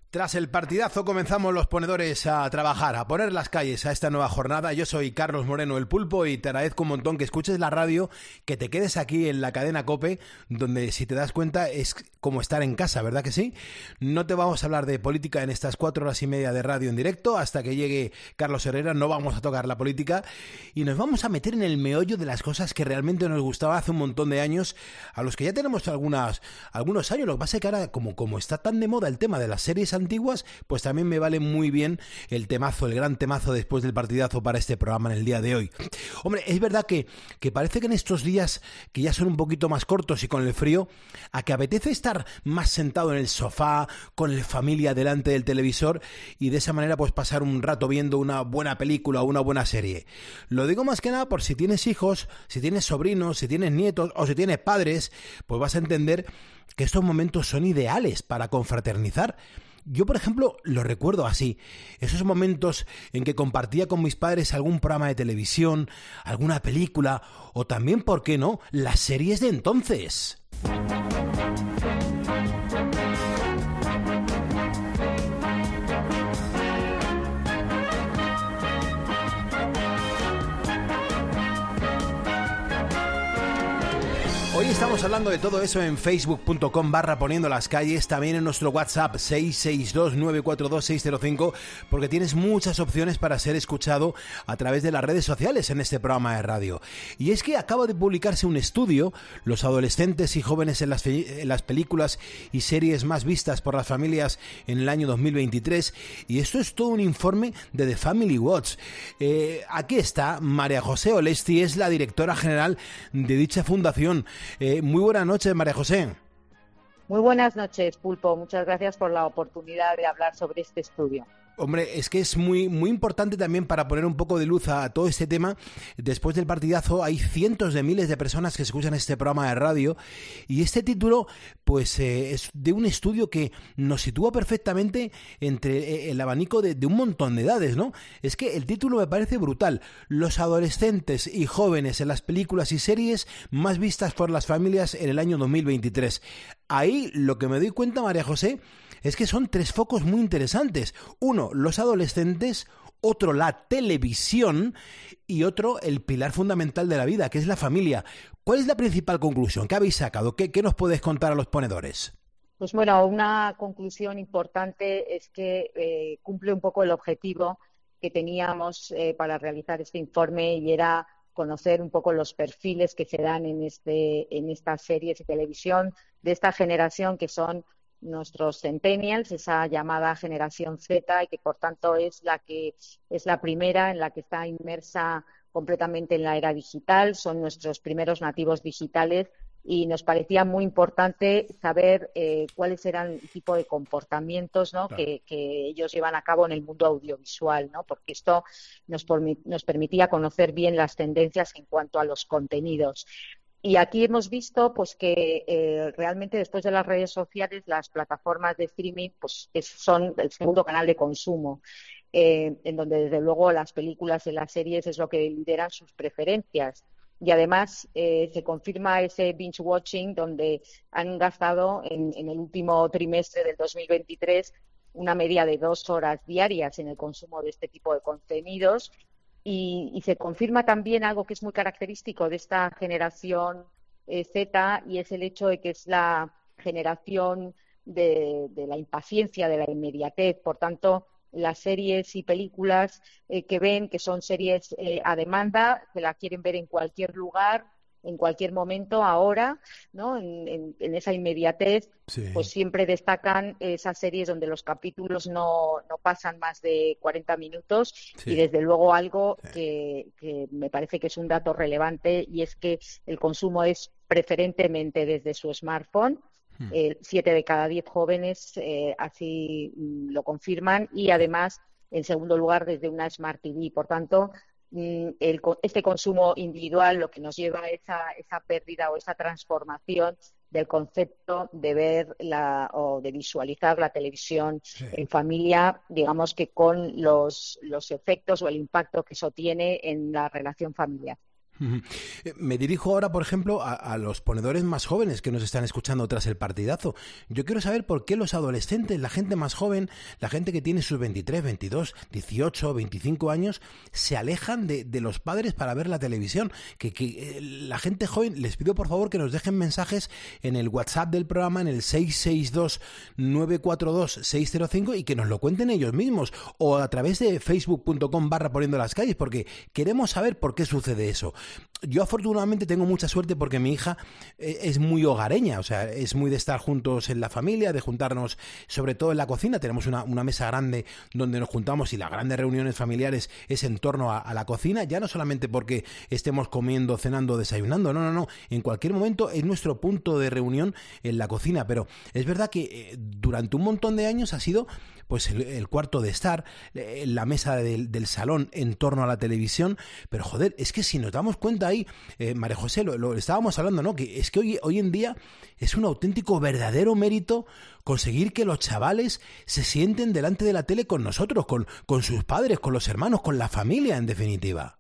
Tras el partidazo comenzamos los ponedores a trabajar, a poner las calles a esta nueva jornada. Yo soy Carlos Moreno, el Pulpo, y te agradezco un montón que escuches la radio, que te quedes aquí en la cadena COPE, donde, si te das cuenta, es como estar en casa, ¿verdad que sí? No te vamos a hablar de política en estas 4 horas y media de radio en directo. Hasta que llegue Carlos Herrera no vamos a tocar la política y nos vamos a meter en el meollo de las cosas que realmente nos gustaba hace un montón de años, a los que ya tenemos algunos años. Lo que pasa es que ahora, como está tan de moda el tema de las series antiguas, pues también me vale muy bien el gran temazo después del partidazo para este programa en el día de hoy. Hombre, es verdad que parece que en estos días, que ya son un poquito más cortos y con el frío, a que apetece estar más sentado en el sofá, con la familia delante del televisor, y de esa manera pues pasar un rato viendo una buena película o una buena serie. Lo digo más que nada por si tienes hijos, si tienes sobrinos, si tienes nietos o si tienes padres, pues vas a entender que estos momentos son ideales para confraternizar. Yo, por ejemplo, lo recuerdo así, esos momentos en que compartía con mis padres algún programa de televisión, alguna película, o también, ¿por qué no?, las series de entonces. Hoy estamos hablando de todo eso en facebook.com/poniendo las calles, también en nuestro WhatsApp 662-942-605, porque tienes muchas opciones para ser escuchado a través de las redes sociales en este programa de radio. Y es que acaba de publicarse un estudio, los adolescentes y jóvenes en las películas y series más vistas por las familias en el año 2023, y esto es todo un informe de The Family Watch. Aquí está María José Olesti, es la directora general de dicha fundación. Muy buenas noches, María José. Muy buenas noches, Pulpo. Muchas gracias por la oportunidad de hablar sobre este estudio. Hombre, es que es muy importante también para poner un poco de luz a todo este tema. Después del partidazo hay cientos de miles de personas que escuchan este programa de radio, y este título pues es de un estudio que nos sitúa perfectamente entre el abanico de un montón de edades, ¿no? Es que el título me parece brutal. Los adolescentes y jóvenes en las películas y series más vistas por las familias en el año 2023. Ahí lo que me doy cuenta, María José, es que son 3 focos muy interesantes. Uno, los adolescentes; otro, la televisión; y otro, el pilar fundamental de la vida, que es la familia. ¿Cuál es la principal conclusión? ¿Qué habéis sacado? ¿Qué nos podéis contar a los ponedores? Pues bueno, una conclusión importante es que cumple un poco el objetivo que teníamos para realizar este informe, y era conocer un poco los perfiles que se dan en estas series de televisión de esta generación, que son nuestros centennials, esa llamada generación Z, y que por tanto es la primera en la que está inmersa completamente en la era digital. Son nuestros primeros nativos digitales, y nos parecía muy importante saber cuáles eran el tipo de comportamientos, ¿no?, claro, que ellos llevan a cabo en el mundo audiovisual, ¿no?, porque esto nos permitía conocer bien las tendencias en cuanto a los contenidos. Y aquí hemos visto pues que realmente, después de las redes sociales, las plataformas de streaming pues son el segundo canal de consumo, en donde desde luego las películas y las series es lo que lideran sus preferencias. Y además se confirma ese binge watching, donde han gastado en el último trimestre del 2023 una media de 2 horas diarias en el consumo de este tipo de contenidos. Y se confirma también algo que es muy característico de esta generación Z, y es el hecho de que es la generación de la impaciencia, de la inmediatez. Por tanto, las series y películas que ven, que son series a demanda, que la quieren ver en cualquier lugar, en cualquier momento, ahora, ¿no?, en esa inmediatez, sí, pues siempre destacan esas series donde los capítulos no pasan más de 40 minutos, sí, y desde luego algo, sí, que me parece que es un dato relevante, y es que el consumo es preferentemente desde su smartphone. 7 de cada 10 jóvenes así lo confirman, y además, en segundo lugar, desde una Smart TV. Por tanto, este consumo individual lo que nos lleva a esa pérdida o esa transformación del concepto de ver o de visualizar la televisión, sí, en familia, digamos que con los efectos o el impacto que eso tiene en la relación familiar. Ujú. Me dirijo ahora, por ejemplo, a los ponedores más jóvenes que nos están escuchando tras el partidazo. Yo quiero saber por qué los adolescentes, la gente más joven, la gente que tiene sus 23, 22, 18, 25 años, se alejan de los padres para ver la televisión. La gente joven, les pido por favor que nos dejen mensajes en el WhatsApp del programa, en el 662-942-605, y que nos lo cuenten ellos mismos, o a través de facebook.com/poniendo las calles, porque queremos saber por qué sucede eso. Yo afortunadamente tengo mucha suerte porque mi hija es muy hogareña, o sea, es muy de estar juntos en la familia, de juntarnos sobre todo en la cocina. Tenemos una mesa grande donde nos juntamos y las grandes reuniones familiares es en torno a la cocina, ya no solamente porque estemos comiendo, cenando, desayunando, no, en cualquier momento es nuestro punto de reunión en la cocina, pero es verdad que durante un montón de años ha sido pues el cuarto de estar, la mesa del salón en torno a la televisión, pero joder, es que si nos damos cuenta ahí, María José, lo estábamos hablando, ¿no? Que es que hoy en día es un auténtico verdadero mérito conseguir que los chavales se sienten delante de la tele con nosotros, con sus padres, con los hermanos, con la familia, en definitiva.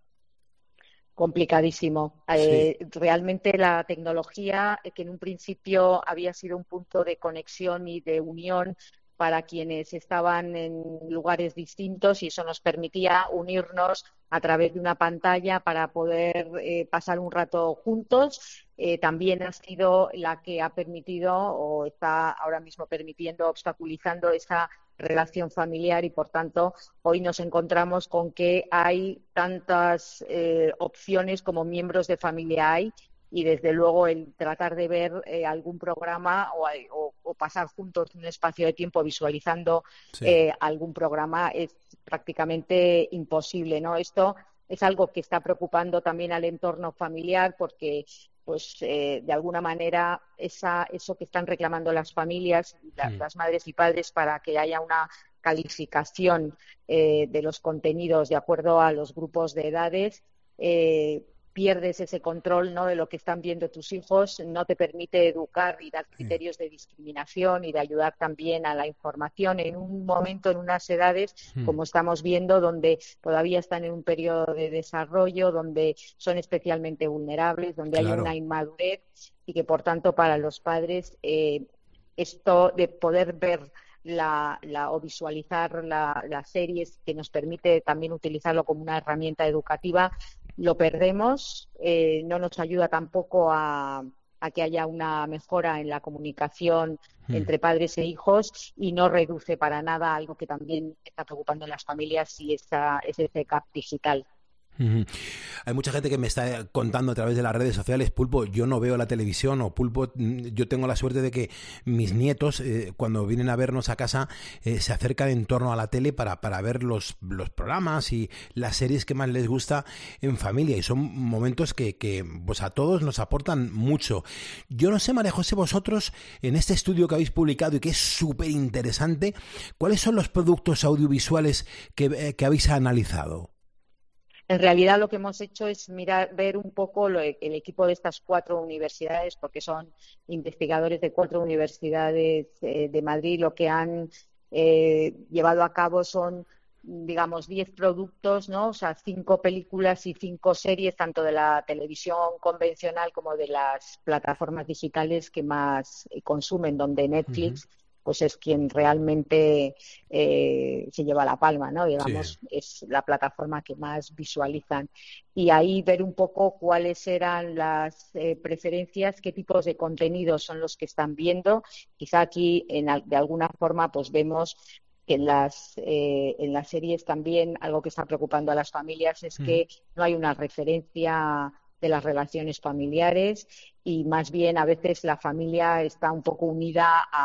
Complicadísimo. Sí. Realmente la tecnología, que en un principio había sido un punto de conexión y de unión para quienes estaban en lugares distintos, y eso nos permitía unirnos a través de una pantalla para poder pasar un rato juntos, también ha sido la que ha permitido o está ahora mismo permitiendo, obstaculizando esa relación familiar, y por tanto hoy nos encontramos con que hay tantas opciones como miembros de familia hay, y desde luego el tratar de ver algún programa o pasar juntos un espacio de tiempo visualizando Sí. algún programa es prácticamente imposible, ¿no? Esto es algo que está preocupando también al entorno familiar, porque pues de alguna manera eso que están reclamando las familias, las madres y padres, para que haya una calificación de los contenidos de acuerdo a los grupos de edades, pierdes ese control, ¿no?, de lo que están viendo tus hijos, no te permite educar y dar criterios de discriminación y de ayudar también a la información en un momento, en unas edades, como estamos viendo, donde todavía están en un periodo de desarrollo, donde son especialmente vulnerables, donde hay Claro. una inmadurez, y que por tanto para los padres esto de poder ver o visualizar las series, que nos permite también utilizarlo como una herramienta educativa, lo perdemos, no nos ayuda tampoco a que haya una mejora en la comunicación entre padres e hijos, y no reduce para nada algo que también está preocupando en las familias, y es ese gap digital. Hay mucha gente que me está contando a través de las redes sociales: Pulpo, yo no veo la televisión, o Pulpo, yo tengo la suerte de que mis nietos, cuando vienen a vernos a casa, se acercan en torno a la tele para ver los programas y las series que más les gusta en familia, y son momentos que pues a todos nos aportan mucho. Yo no sé, María José, vosotros, en este estudio que habéis publicado y que es súper interesante, ¿cuáles son los productos audiovisuales que habéis analizado? En realidad lo que hemos hecho es ver un poco el equipo de estas 4 universidades, porque son investigadores de 4 universidades de Madrid. Lo que han llevado a cabo son, digamos, 10 productos, ¿no? O sea, 5 películas y 5 series, tanto de la televisión convencional como de las plataformas digitales que más consumen, donde Netflix pues es quien realmente se lleva la palma, ¿no? Digamos, es la plataforma que más visualizan. Y ahí ver un poco cuáles eran las preferencias, qué tipos de contenidos son los que están viendo. Quizá aquí, de alguna forma, pues vemos que en las series también algo que está preocupando a las familias es que no hay una referencia de las relaciones familiares, y más bien a veces la familia está un poco unida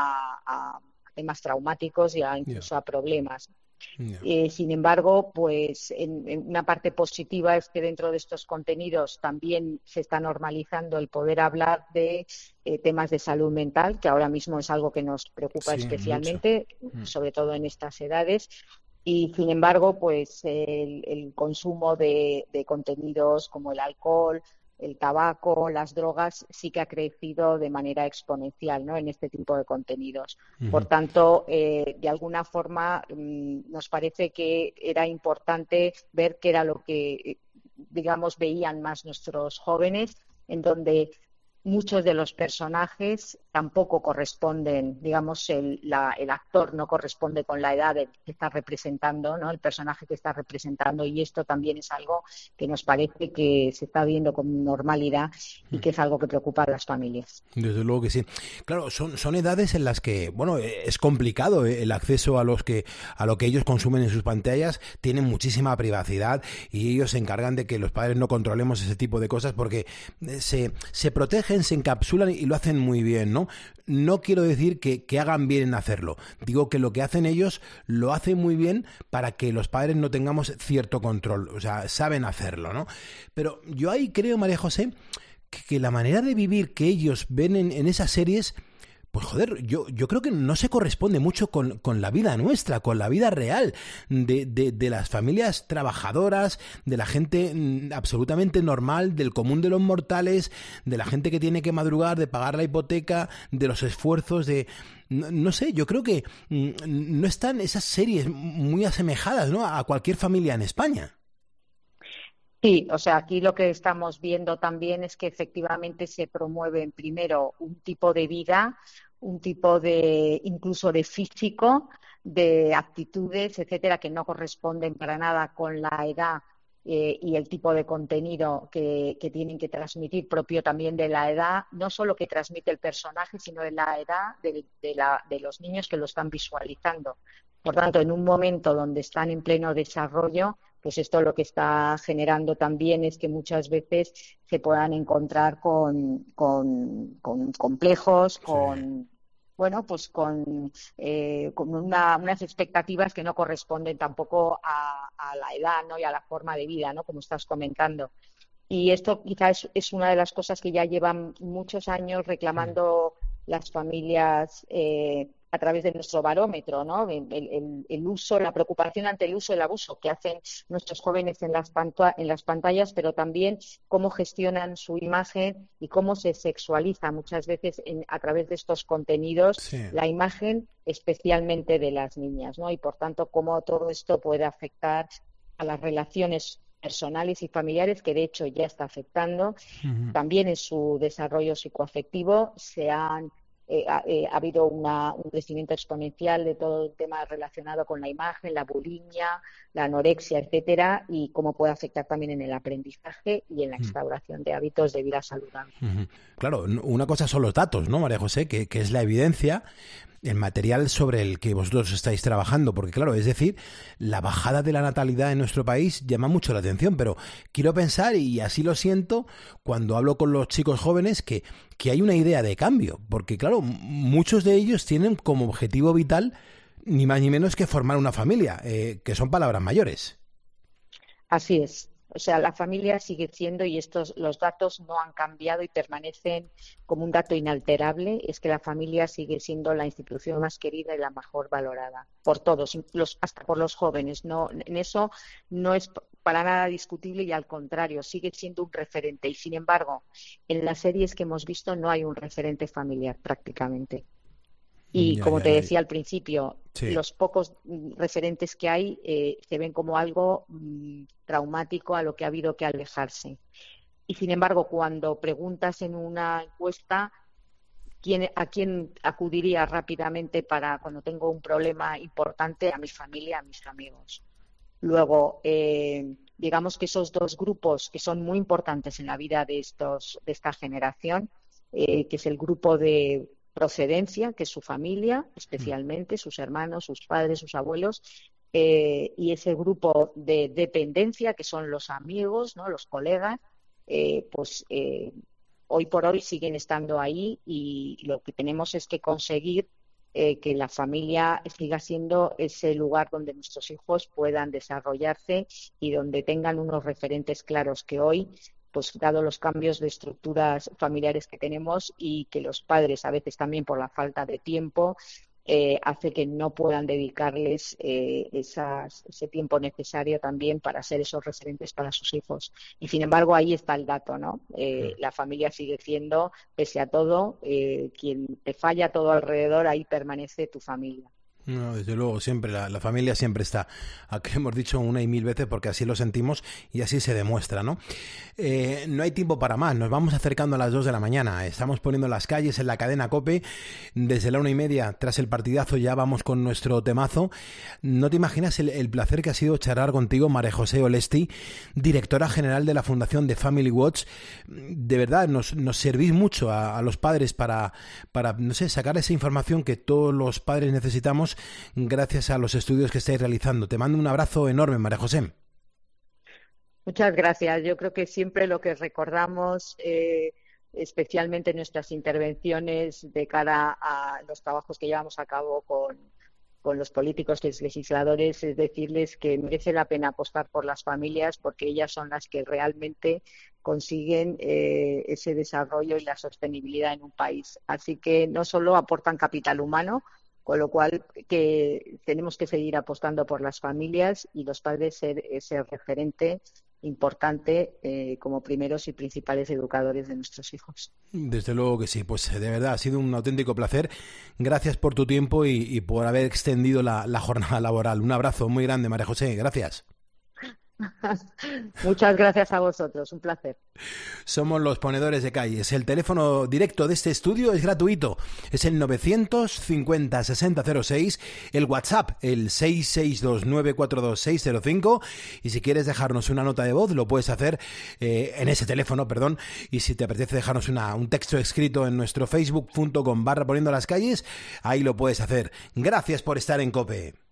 a temas traumáticos y incluso a problemas. Sin embargo, pues en una parte positiva es que dentro de estos contenidos también se está normalizando el poder hablar de temas de salud mental, que ahora mismo es algo que nos preocupa especialmente, sobre todo en estas edades. Y sin embargo, pues el consumo de contenidos como el alcohol, el tabaco, las drogas, sí que ha crecido de manera exponencial, ¿no?, en este tipo de contenidos. Por tanto, de alguna forma nos parece que era importante ver qué era lo que digamos, veían más nuestros jóvenes, en donde muchos de los personajes tampoco corresponden, digamos, el actor no corresponde con la edad que está representando, ¿no? El personaje que está representando, y esto también es algo que nos parece que se está viendo con normalidad y que es algo que preocupa a las familias. Desde luego que sí. Claro, son edades en las que, bueno, es complicado el acceso a lo que ellos consumen en sus pantallas. Tienen muchísima privacidad y ellos se encargan de que los padres no controlemos ese tipo de cosas porque se protegen, se encapsulan y lo hacen muy bien, ¿no? No quiero decir que hagan bien en hacerlo. Digo que lo que hacen ellos lo hacen muy bien para que los padres no tengamos cierto control. O sea, saben hacerlo, ¿no? Pero yo ahí creo, María José, que la manera de vivir que ellos ven en esas series, pues joder, yo creo que no se corresponde mucho con la vida nuestra, con la vida real de las familias trabajadoras, de la gente absolutamente normal, del común de los mortales, de la gente que tiene que madrugar, de pagar la hipoteca, de los esfuerzos de... No sé, yo creo que no están esas series muy asemejadas, ¿no?, a cualquier familia en España. Sí, o sea, aquí lo que estamos viendo también es que efectivamente se promueve primero un tipo de vida, un tipo de, incluso de físico, de actitudes, etcétera, que no corresponden para nada con la edad y el tipo de contenido que tienen que transmitir, propio también de la edad, no solo que transmite el personaje, sino de la edad de los niños que lo están visualizando. Por tanto, en un momento donde están en pleno desarrollo, pues esto lo que está generando también es que muchas veces se puedan encontrar con complejos, Sí. bueno, pues con unas expectativas que no corresponden tampoco a la edad, ¿no?, y a la forma de vida, ¿no?, como estás comentando. Y esto quizás es una de las cosas que ya llevan muchos años reclamando las familias a través de nuestro barómetro, ¿no? El uso, la preocupación ante el uso y el abuso que hacen nuestros jóvenes en las pantallas, pero también cómo gestionan su imagen y cómo se sexualiza muchas veces a través de estos contenidos Sí. la imagen, especialmente de las niñas, ¿no? Y por tanto, cómo todo esto puede afectar a las relaciones personales y familiares, que de hecho ya está afectando. Uh-huh. También en su desarrollo psicoafectivo ha habido un crecimiento exponencial de todo el tema relacionado con la imagen, la bulimia, la anorexia, etcétera, y cómo puede afectar también en el aprendizaje y en la instauración de hábitos de vida saludable. Uh-huh. Claro, una cosa son los datos, ¿no, María José? Que es la evidencia, el material sobre el que vosotros estáis trabajando, porque claro, es decir, la bajada de la natalidad en nuestro país llama mucho la atención, pero quiero pensar, y así lo siento, cuando hablo con los chicos jóvenes, que hay una idea de cambio, porque claro, muchos de ellos tienen como objetivo vital ni más ni menos que formar una familia, que son palabras mayores. Así es. O sea, la familia sigue siendo, y los datos no han cambiado y permanecen como un dato inalterable, es que la familia sigue siendo la institución más querida y la mejor valorada por todos, hasta por los jóvenes. No, en eso no es para nada discutible y al contrario, sigue siendo un referente. Y sin embargo, en las series que hemos visto no hay un referente familiar prácticamente. Y Ya, como ya, te ya. decía al principio, Sí. los pocos referentes que hay se ven como algo traumático a lo que ha habido que alejarse. Y sin embargo, cuando preguntas en una encuesta a quién acudiría rápidamente para cuando tengo un problema importante, a mi familia, a mis amigos. Luego, digamos que esos dos grupos que son muy importantes en la vida de esta generación, que es el grupo de procedencia, que es su familia, especialmente sus hermanos, sus padres, sus abuelos, y ese grupo de dependencia, que son los amigos, ¿no?, los colegas, hoy por hoy siguen estando ahí, y lo que tenemos es que conseguir que la familia siga siendo ese lugar donde nuestros hijos puedan desarrollarse y donde tengan unos referentes claros que hoy, pues dado los cambios de estructuras familiares que tenemos y que los padres a veces también por la falta de tiempo hace que no puedan dedicarles ese tiempo necesario también para ser esos referentes para sus hijos. Y sin embargo, ahí está el dato, ¿no? La familia sigue siendo, pese a todo, quien te falla todo alrededor, ahí permanece tu familia. No, desde luego, siempre, la familia siempre está. Aquí hemos dicho una y mil veces porque así lo sentimos y así se demuestra, ¿no? No hay tiempo para más, nos vamos acercando a las 2 de la mañana. Estamos poniendo las calles en la cadena COPE. Desde la 1:30, tras el partidazo, ya vamos con nuestro temazo. No te imaginas el placer que ha sido charlar contigo, María José Olesti, directora general de la Fundación de Family Watch. De verdad, nos servís mucho a los padres para, no sé, sacar esa información que todos los padres necesitamos gracias a los estudios que estáis realizando. Te mando un abrazo enorme, María José. Muchas gracias. Yo creo que siempre lo que recordamos, especialmente en nuestras intervenciones de cara a los trabajos que llevamos a cabo con los políticos y los legisladores, es decirles que merece la pena apostar por las familias porque ellas son las que realmente consiguen ese desarrollo y la sostenibilidad en un país. Así que no solo aportan capital humano, con lo cual que tenemos que seguir apostando por las familias y los padres ser ese referente importante como primeros y principales educadores de nuestros hijos. Desde luego que sí, pues de verdad ha sido un auténtico placer. Gracias por tu tiempo y por haber extendido la jornada laboral. Un abrazo muy grande, María José, gracias. Muchas gracias a vosotros, un placer. Somos los ponedores de calles. El teléfono directo de este estudio es gratuito. Es el 950-6006, el WhatsApp, el 662-942-605. Y si quieres dejarnos una nota de voz, lo puedes hacer en ese teléfono, perdón. Y si te apetece dejarnos un texto escrito en nuestro facebook.com/poniendo las calles, ahí lo puedes hacer. Gracias por estar en COPE.